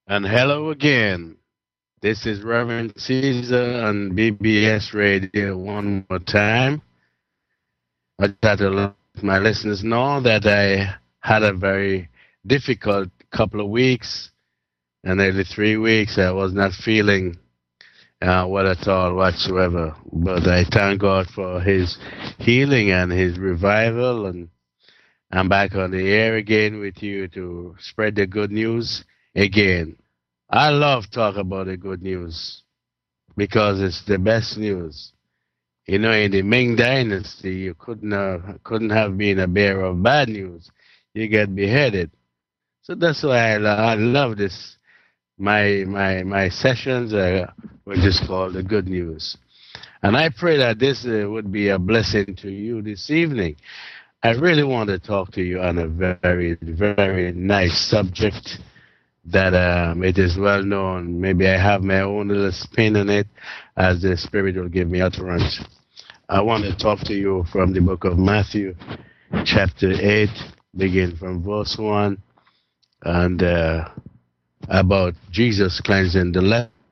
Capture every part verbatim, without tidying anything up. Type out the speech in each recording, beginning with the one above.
And hello again. This is Reverend Caesar on B B S Radio one more time. I got to let my listeners know that I had a very difficult couple of weeks and nearly three weeks. I was not feeling uh, well at all whatsoever. But I thank God for His healing and His revival. And I'm back on the air again with you to spread the good news again. I love talk about the good news because it's the best news. You know, in the Ming Dynasty, you couldn't have, couldn't have been a bearer of bad news. You get beheaded. So that's why I, lo- I love this. My my my sessions uh, were just called the good news, and I pray that this uh, would be a blessing to you this evening. I really want to talk to you on a very very nice subject that um, it is well known. Maybe I have my own little spin on it as the Spirit will give me utterance. I want to talk to you from the book of Matthew, chapter eight, begin from verse one, and uh, about Jesus cleansing the leper.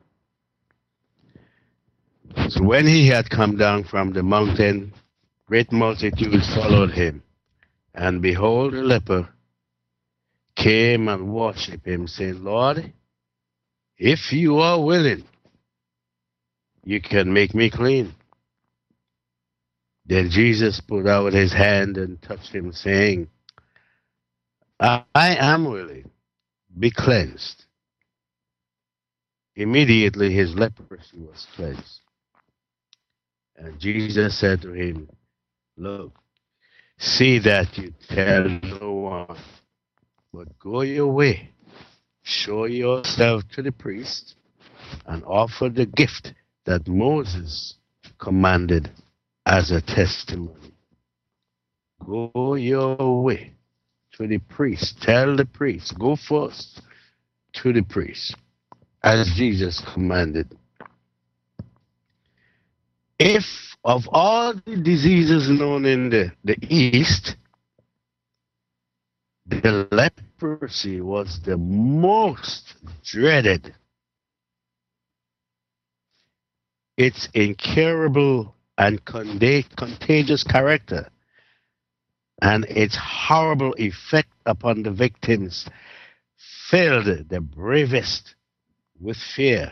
So when he had come down from the mountain, great multitudes followed him. And behold, the leper came and worshipped him, saying, Lord, if you are willing, you can make me clean. Then Jesus put out his hand and touched him, saying, I am willing, be cleansed. Immediately his leprosy was cleansed. And Jesus said to him, Look, see that you tell no one, but go your way, show yourself to the priest, and offer the gift that Moses commanded as a testimony. Go your way to the priest. Tell the priest, go first to the priest, as Jesus commanded. If of all the diseases known in the, the East, the leprosy was the most dreaded. Its incurable and contagious character and its horrible effect upon the victims filled the bravest with fear.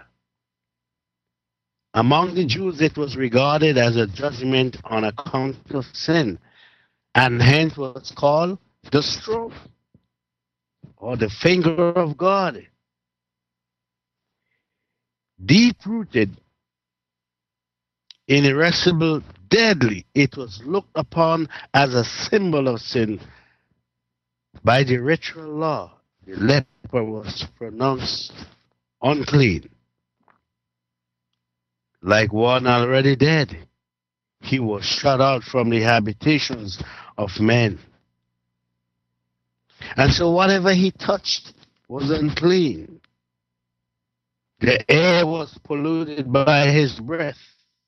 Among the Jews, it was regarded as a judgment on account of sin, and hence was called the stroke or the finger of God. Deep rooted, irreversible, deadly, it was looked upon as a symbol of sin. By the ritual law, the leper was pronounced unclean, like one already dead. He was shut out from the habitations of men. And so whatever he touched was unclean. The air was polluted by his breath.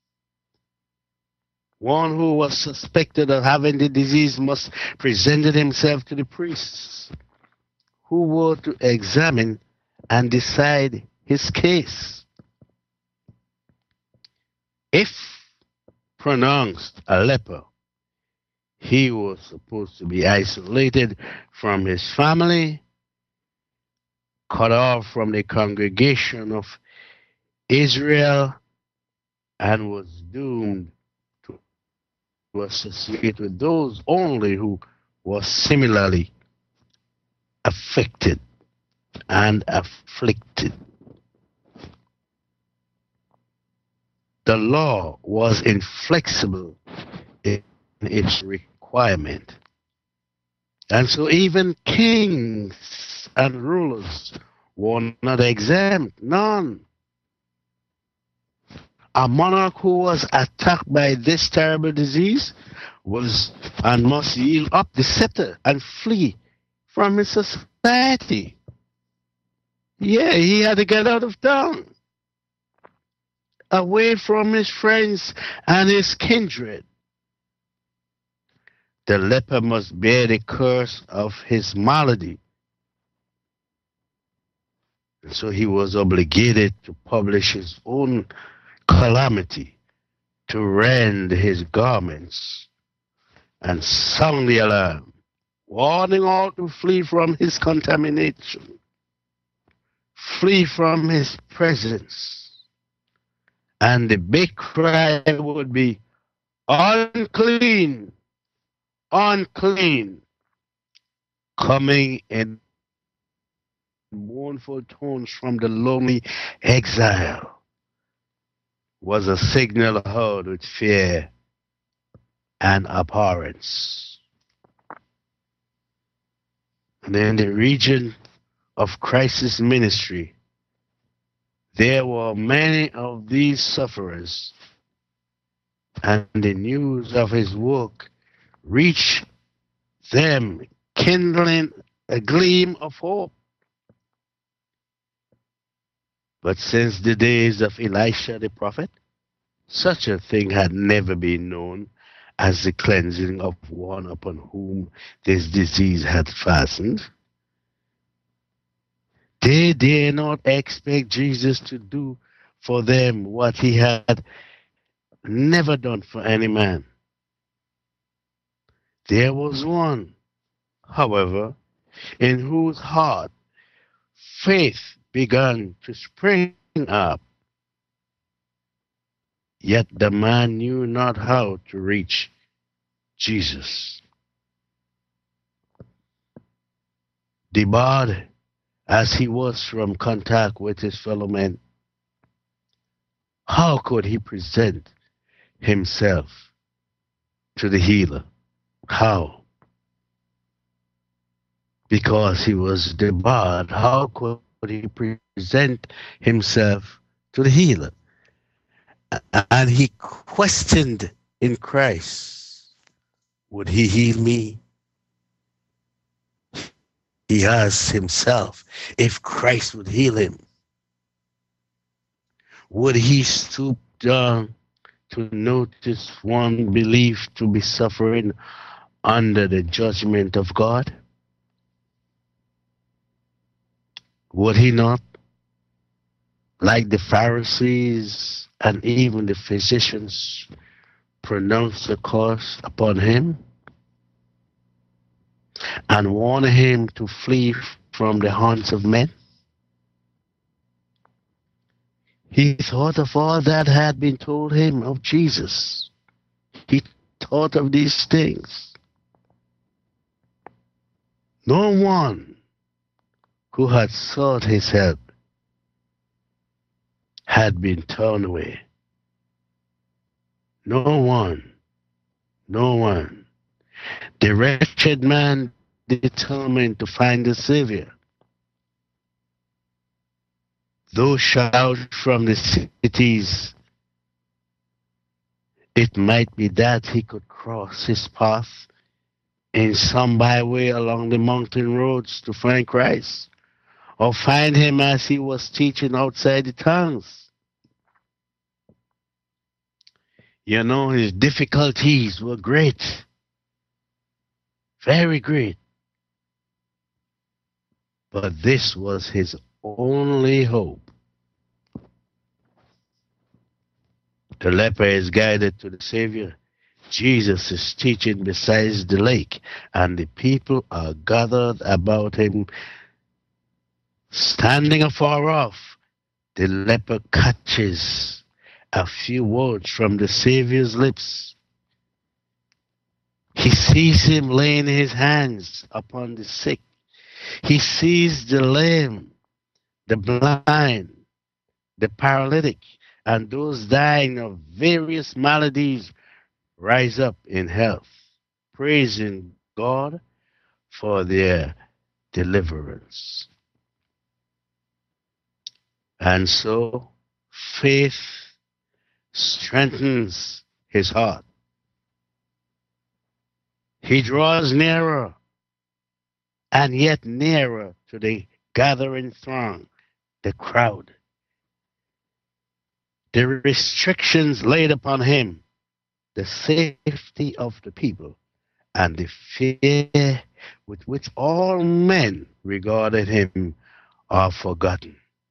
One who was suspected of having the disease must present himself to the priests, who were to examine and decide his case. If pronounced a leper, he was supposed to be isolated from his family, cut off from the congregation of Israel, and was doomed to associate with those only who were similarly affected and afflicted. The law was inflexible in its requirement. And so even kings and rulers were not exempt, none. A monarch who was attacked by this terrible disease was and must yield up the scepter and flee from his society. Yeah, he had to get out of town, away from his friends and his kindred. The leper must bear the curse of his malady. So he was obligated to publish his own calamity, to rend his garments and sound the alarm, warning all to flee from his contamination, flee from his presence. And the big cry would be, unclean, unclean, coming in mournful tones from the lonely exile, was a signal heard with fear and abhorrence. And in the region of crisis ministry, there were many of these sufferers, and the news of his work reached them, kindling a gleam of hope. But since the days of Elisha the prophet, such a thing had never been known as the cleansing of one upon whom this disease had fastened. They dare not expect Jesus to do for them what he had never done for any man. There was one, however, in whose heart faith began to spring up. Yet the man knew not how to reach Jesus. Debarred as he was from contact with his fellow men, how could he present himself to the healer? How? Because he was debarred, how could he present himself to the healer? And he questioned in Christ, would he heal me? He asked himself if Christ would heal him. Would he stoop down to notice one believed to be suffering under the judgment of God? Would he not, like the Pharisees and even the physicians, pronounce a curse upon him and warn him to flee from the haunts of men? He thought of all that had been told him of Jesus. He thought of these things. No one who had sought his help had been turned away. No one, no one. The wretched man determined to find a Savior. Though shouts from the cities, it might be that he could cross his path in some byway along the mountain roads to find Christ, or find him as he was teaching outside the towns. You know, his difficulties were great, very great. But this was his only hope. The leper is guided to the Savior. Jesus is teaching beside the lake, and the people are gathered about him. Standing afar off, the leper catches a few words from the Savior's lips. He sees him laying his hands upon the sick. He sees the lame, the blind, the paralytic, and those dying of various maladies rise up in health, praising God for their deliverance. And so faith strengthens his heart. He draws nearer and yet nearer to the gathering throng, the crowd. The restrictions laid upon him, the safety of the people, and the fear with which all men regarded him are forgotten.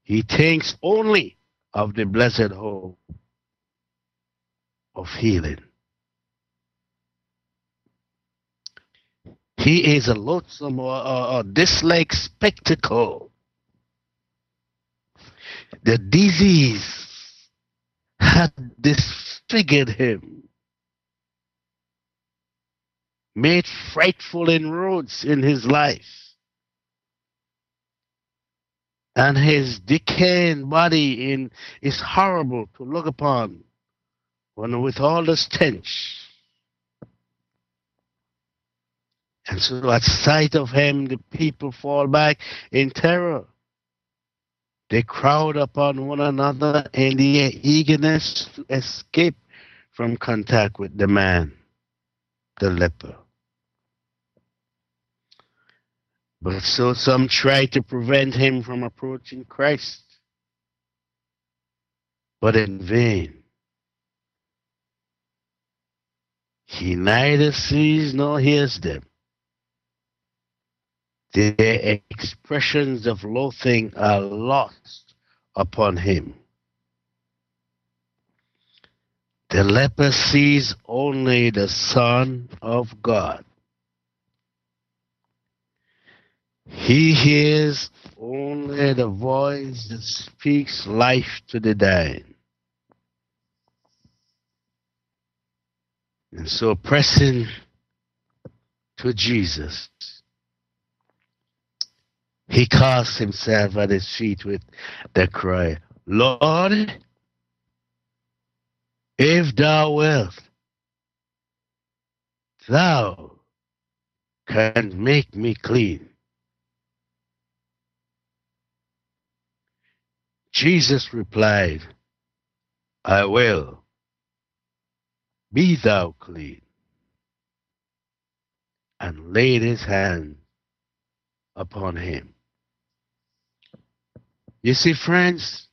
He thinks only of the blessed hope of healing. He is a loathsome or, or, or dislike spectacle. The disease had disfigured him, made frightful inroads in his life, and his decaying body in, is horrible to look upon when with all the stench. And so at sight of him, the people fall back in terror. They crowd upon one another in the eagerness to escape from contact with the man, the leper. But so some try to prevent him from approaching Christ, but in vain. He neither sees nor hears them. Their expressions of loathing are lost upon him. The leper sees only the Son of God. He hears only the voice that speaks life to the dying. And so pressing to Jesus, he casts himself at his feet with the cry, Lord, if thou wilt, thou canst make me clean. Jesus replied, I will. Be thou clean. And laid his hand upon him. You see, friends,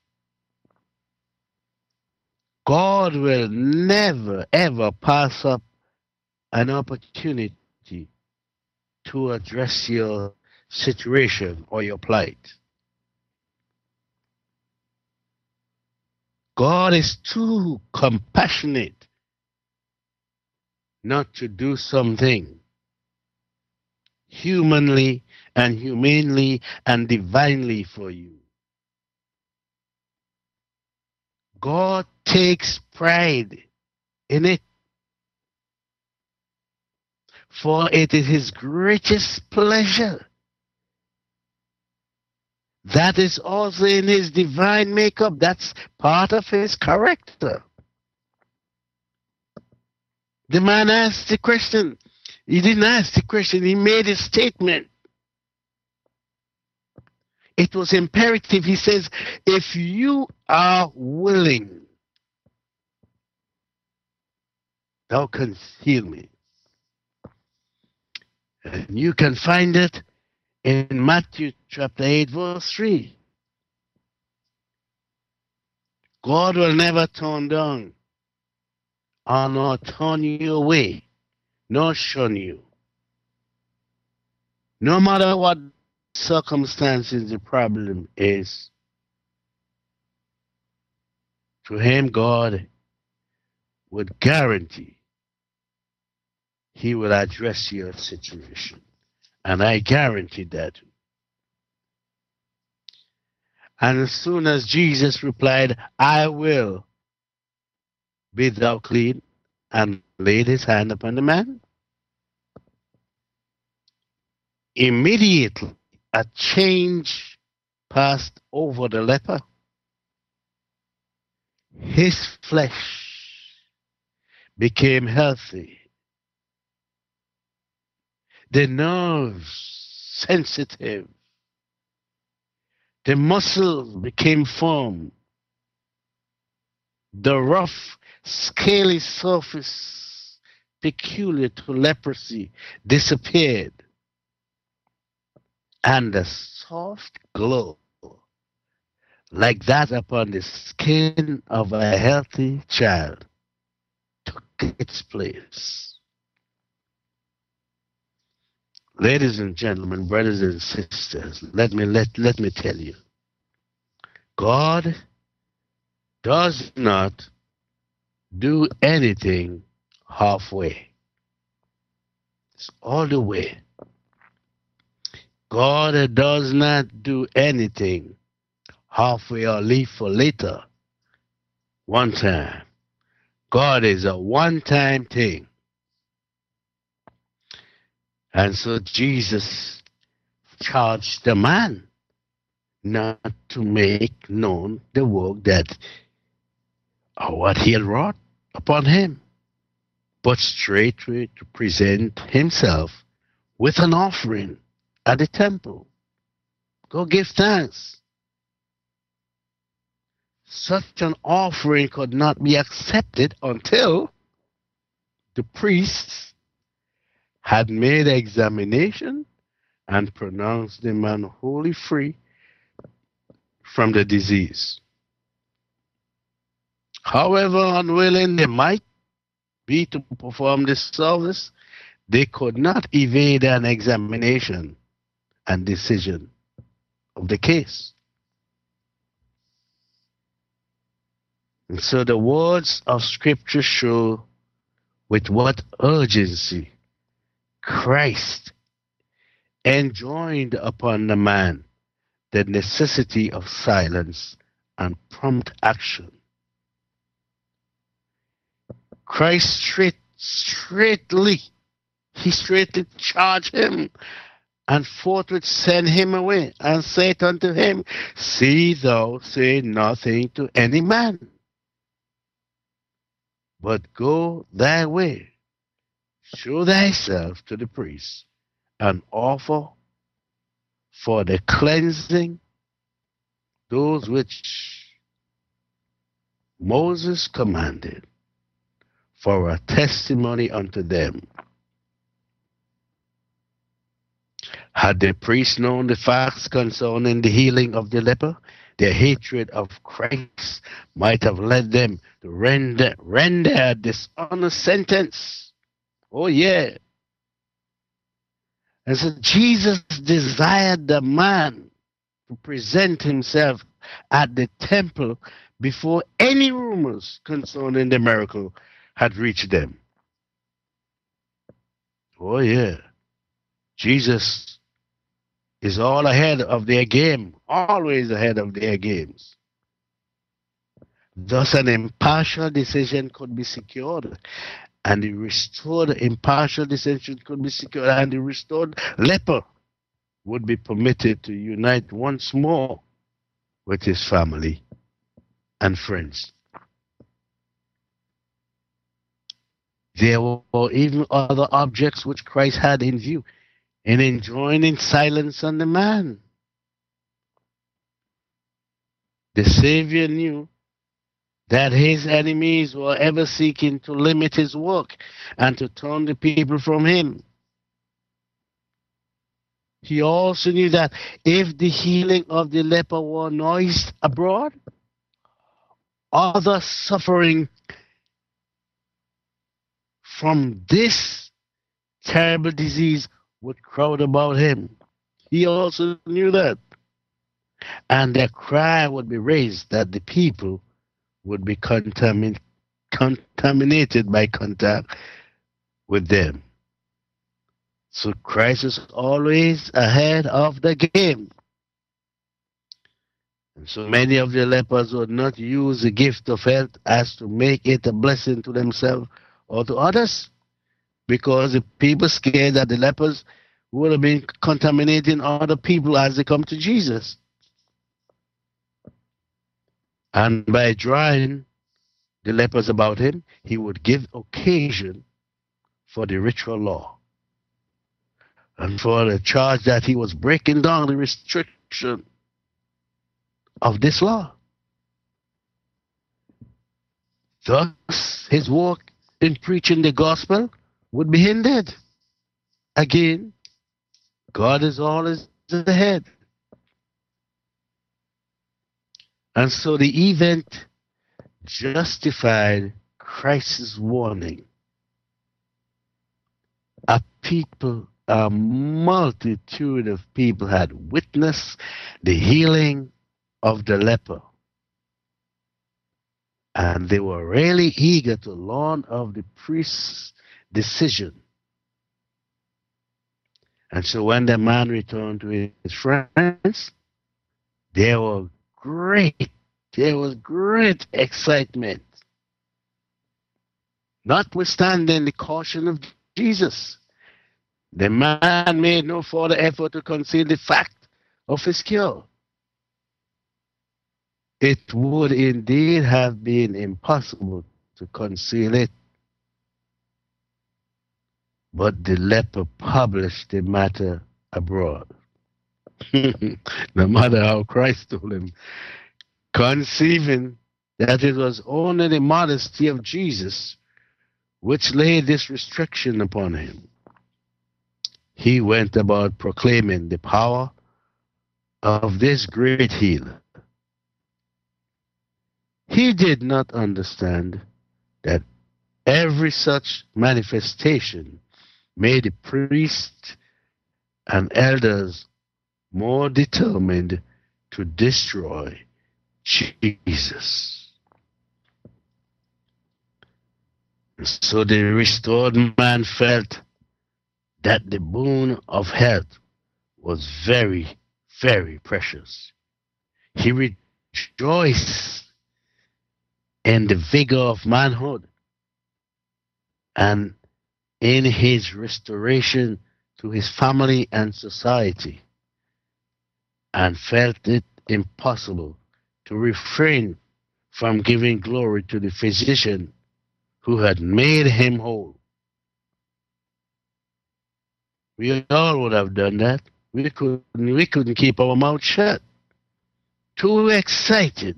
God will never, ever pass up an opportunity to address your situation or your plight. God is too compassionate not to do something humanly and humanely and divinely for you. God takes pride in it, for it is his greatest pleasure. That is also in his divine makeup. That's part of his character. The man asked the question. He didn't ask the question. He made a statement. It was imperative. He says, if you are willing, thou canst heal me. And you can find it in Matthew chapter eight, verse three. God will never turn down or not turn you away, nor shun you. No matter what circumstances the problem is, to him God would guarantee he will address your situation. And I guarantee that. And as soon as Jesus replied, I will, be thou clean, and laid his hand upon the man, immediately a change passed over the leper. His flesh became healthy. The nerves sensitive. The muscles became firm. The rough, scaly surface peculiar to leprosy disappeared. And the soft glow, like that upon the skin of a healthy child, took its place. Ladies and gentlemen, brothers and sisters, let me let, let me tell you, God does not do anything halfway. It's all the way. God does not do anything halfway or leave for later. One time. God is a one-time thing. And so Jesus charged the man not to make known the work that or what he had wrought upon him, but straightway to present himself with an offering at the temple. Go give thanks. Such an offering could not be accepted until the priests had made examination and pronounced the man wholly free from the disease. However unwilling they might be to perform this service, they could not evade an examination and decision of the case. And so the words of Scripture show with what urgency Christ enjoined upon the man the necessity of silence and prompt action. Christ straight, straightly, he straightly charged him and forthwith sent him away and said unto him, See thou say nothing to any man, but go thy way, show thyself to the priest, and offer for the cleansing those which Moses commanded, for a testimony unto them. Had the priests known the facts concerning the healing of the leper, their hatred of Christ might have led them to render, render a dishonest sentence. Oh, yeah. And so Jesus desired the man to present himself at the temple before any rumors concerning the miracle had reached them. Oh, yeah. Jesus is all ahead of their game, always ahead of their games. Thus, an impartial decision could be secured, and the restored impartial decision could be secured, and the restored leper would be permitted to unite once more with his family and friends. There were even other objects which Christ had in view in enjoining silence on the man. The Savior knew that his enemies were ever seeking to limit his work and to turn the people from him. He also knew that if the healing of the leper were noised abroad, other suffering from this terrible disease would crowd about him. He also knew that. And their cry would be raised that the people would be contamin- contaminated by contact with them. So Christ is always ahead of the game. And so many of the lepers would not use the gift of health as to make it a blessing to themselves or to others, because the people scared that the lepers would have been contaminating other people as they come to Jesus. And by drawing the lepers about him, he would give occasion for the ritual law and for the charge that he was breaking down the restriction of this law. Thus, his work in preaching the gospel would be hindered. Again, God is always ahead. And so the event justified Christ's warning. A people, a multitude of people had witnessed the healing of the leper. And they were really eager to learn of the priest's decision. And so when the man returned to his friends, there was great, there was great excitement, notwithstanding the caution of Jesus. The man made no further effort to conceal the fact of his cure. It would indeed have been impossible to conceal it, but the leper published the matter abroad. No matter how Christ told him, conceiving that it was only the modesty of Jesus which laid this restriction upon him, he went about proclaiming the power of this great healer. He did not understand that every such manifestation made the priests and elders more determined to destroy Jesus. So the restored man felt that the boon of health was very, very precious. He rejoiced in the vigor of manhood and in his restoration to his family and society, and felt it impossible to refrain from giving glory to the physician who had made him whole. We all would have done that. We couldn't, we couldn't keep our mouth shut. Too excited.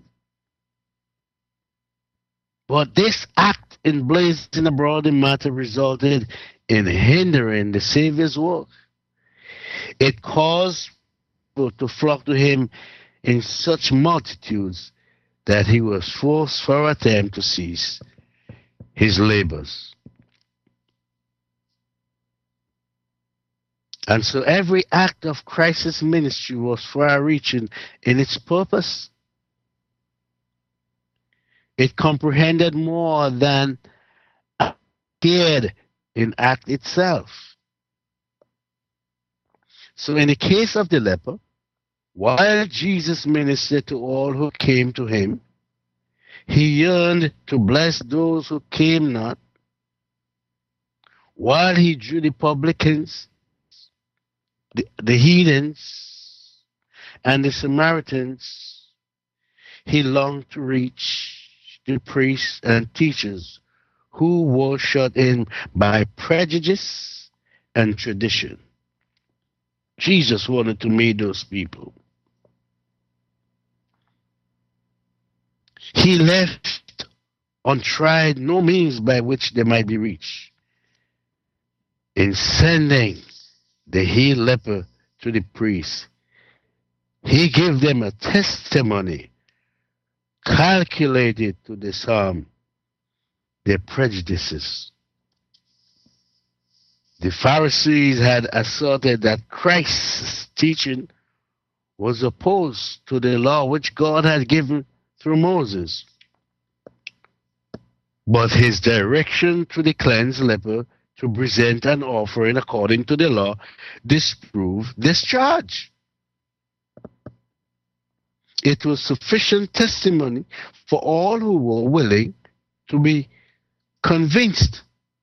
But this act in blazing abroad the matter resulted in hindering the Savior's work. It caused people to flock to him in such multitudes that he was forced for a time to cease his labors. And so every act of Christ's ministry was far-reaching in its purpose. It comprehended more than appeared in act itself. So in the case of the leper, while Jesus ministered to all who came to him, he yearned to bless those who came not. While he drew the publicans, the, the heathens, and the Samaritans, he longed to reach the priests and teachers who were shut in by prejudice and tradition. Jesus wanted to meet those people. He left untried no means by which they might be reached. In sending the healed leper to the priest, he gave them a testimony calculated to disarm their prejudices. The Pharisees had asserted that Christ's teaching was opposed to the law which God had given through Moses. But his direction to the cleansed leper to present an offering according to the law disproved this charge. It was sufficient testimony for all who were willing to be convinced.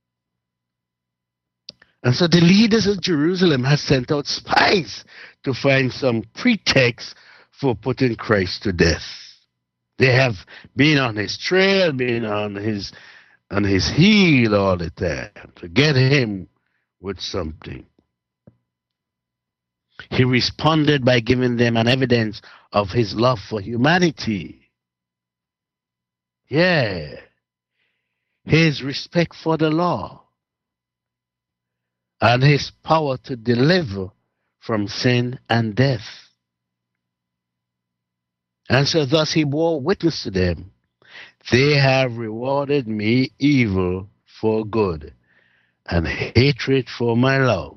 And so the leaders of Jerusalem had sent out spies to find some pretext for putting Christ to death. They have been on his trail, been on his on his heel all the time to get him with something. He responded by giving them an evidence of his love for humanity. Yeah. His respect for the law and his power to deliver from sin and death. And so thus he bore witness to them. They have rewarded me evil for good and hatred for my love.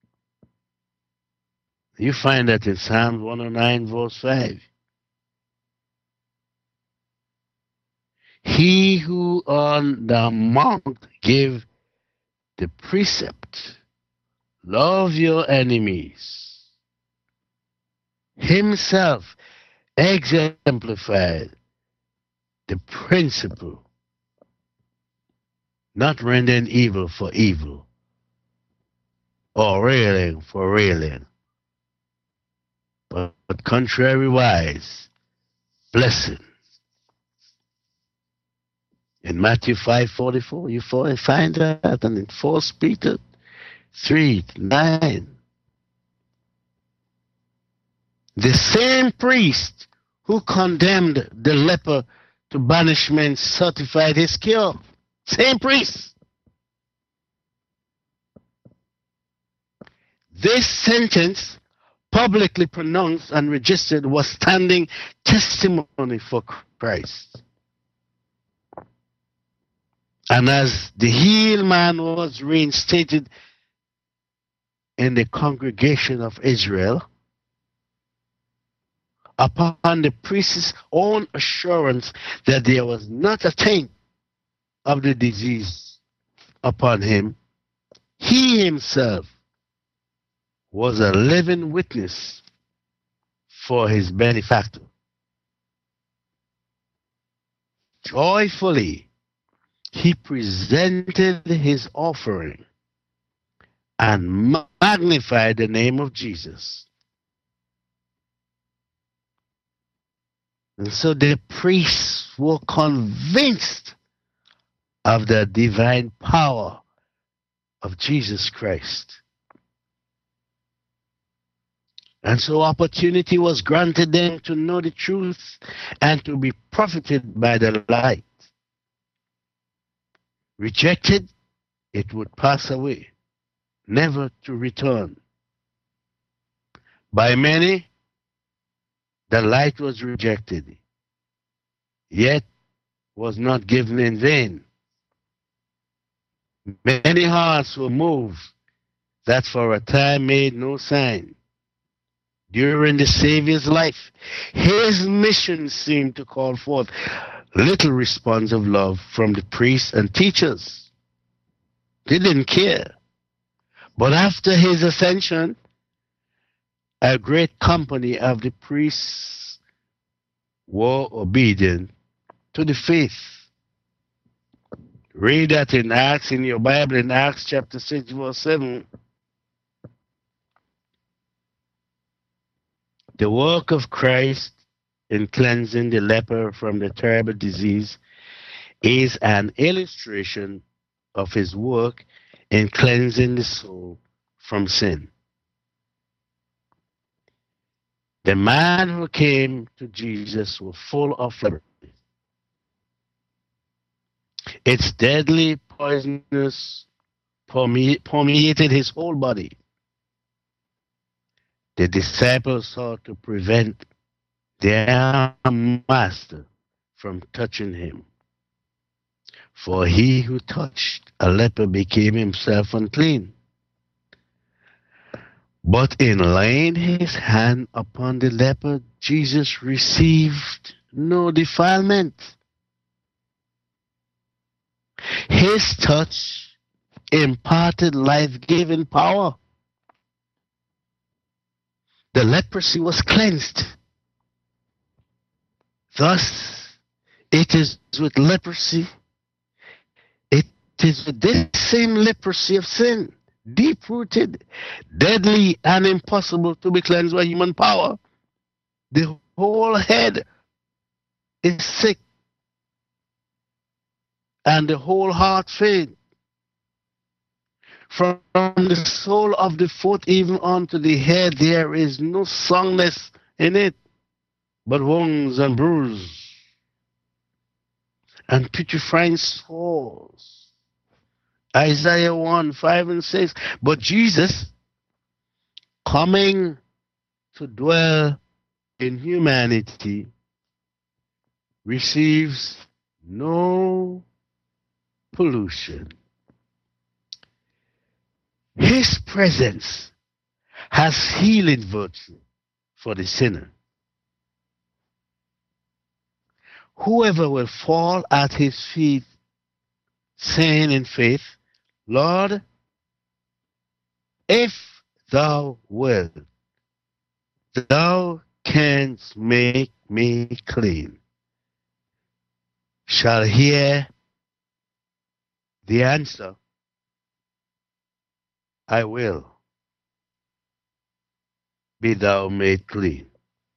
You find that in Psalm one oh nine verse five. He who on the mount gave the precept, love your enemies, himself exemplified the principle, not rendering evil for evil or railing for railing, but, but contrariwise, blessing. In Matthew five forty-four, you find that, and in First Peter three nine. The same priest who condemned the leper to banishment certified his cure. Same priest. This sentence, publicly pronounced and registered, was standing testimony for Christ. And as the healed man was reinstated in the congregation of Israel, upon the priest's own assurance that there was not a taint of the disease upon him, he himself was a living witness for his benefactor. Joyfully, he presented his offering and magnified the name of Jesus. And so the priests were convinced of the divine power of Jesus Christ. And so opportunity was granted them to know the truth and to be profited by the light. Rejected, it would pass away, never to return. By many, the light was rejected, yet was not given in vain. Many hearts were moved that for a time made no sign. During the Savior's life, his mission seemed to call forth little response of love from the priests and teachers. They didn't care. But after his ascension, a great company of the priests were obedient to the faith. Read that in Acts, in your Bible, in Acts chapter six, verse seven. The work of Christ in cleansing the leper from the terrible disease is an illustration of his work in cleansing the soul from sin. The man who came to Jesus was full of leprosy. Its deadly poisonous permeated his whole body. The disciples sought to prevent their master from touching him. For he who touched a leper became himself unclean. But in laying his hand upon the leper, Jesus received no defilement. His touch imparted life-giving power. The leprosy was cleansed. Thus, it is with leprosy, it is with this same leprosy of sin, deep-rooted, deadly, and impossible to be cleansed by human power. The whole head is sick, and the whole heart faint. From the sole of the foot even onto the head, there is no soundness in it, but wounds and bruises and putrefying sores. Isaiah one, five and six. But Jesus, coming to dwell in humanity, receives no pollution. His presence has healing virtue for the sinner. whoever will fall at his feet, saying in faith, Lord, if thou wilt, thou canst make me clean, shall hear the answer, I will be thou made clean.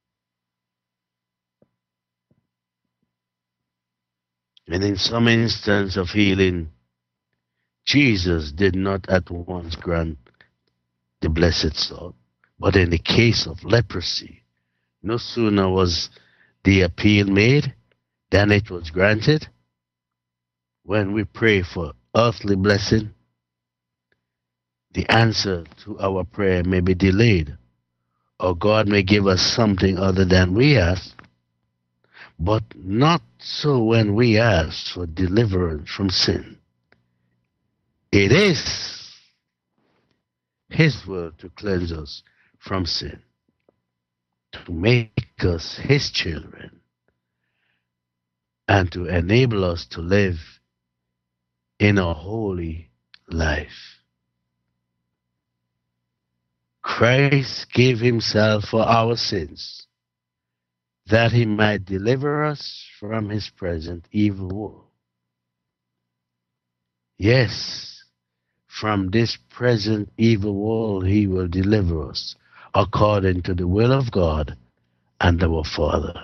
And in some instance of healing, Jesus did not at once grant the blessed soul. But in the case of leprosy, no sooner was the appeal made than it was granted. When we pray for earthly blessing, the answer to our prayer may be delayed, or God may give us something other than we ask. But not so when we ask for deliverance from sin. It is His will to cleanse us from sin, to make us His children, and to enable us to live in a holy life. Christ gave Himself for our sins, that He might deliver us from His present evil world. Yes, from this present evil world He will deliver us, according to the will of God and our Father.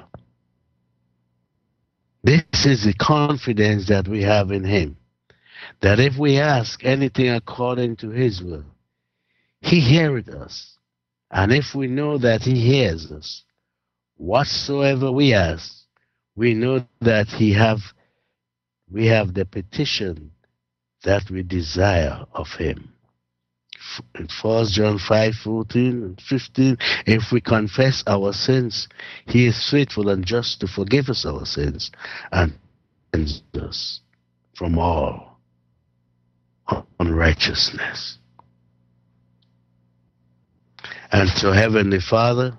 This is the confidence that we have in Him, that if we ask anything according to His will, He heareth us. And if we know that He hears us, whatsoever we ask, we know that He have, we have the petition that we desire of Him. In First John five, fourteen and fifteen, if we confess our sins, He is faithful and just to forgive us our sins and cleanse us from all unrighteousness. And so, Heavenly Father,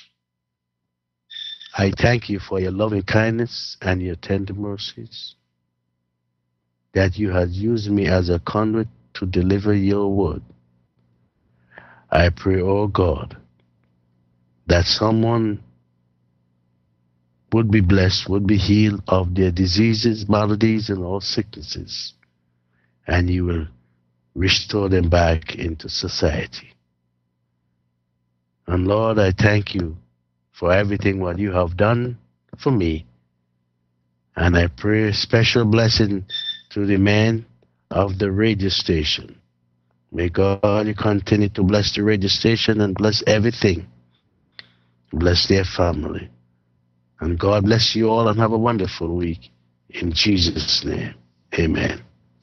I thank You for Your loving kindness and Your tender mercies, that You have used me as a conduit to deliver Your word. I pray, oh God, that someone would be blessed, would be healed of their diseases, maladies, and all sicknesses, and You will restore them back into society. And Lord, I thank You for everything what You have done for me. And I pray a special blessing to the man of the radio station. May God You continue to bless the radio station and bless everything. Bless their family. And God bless you all and have a wonderful week. In Jesus' name, amen.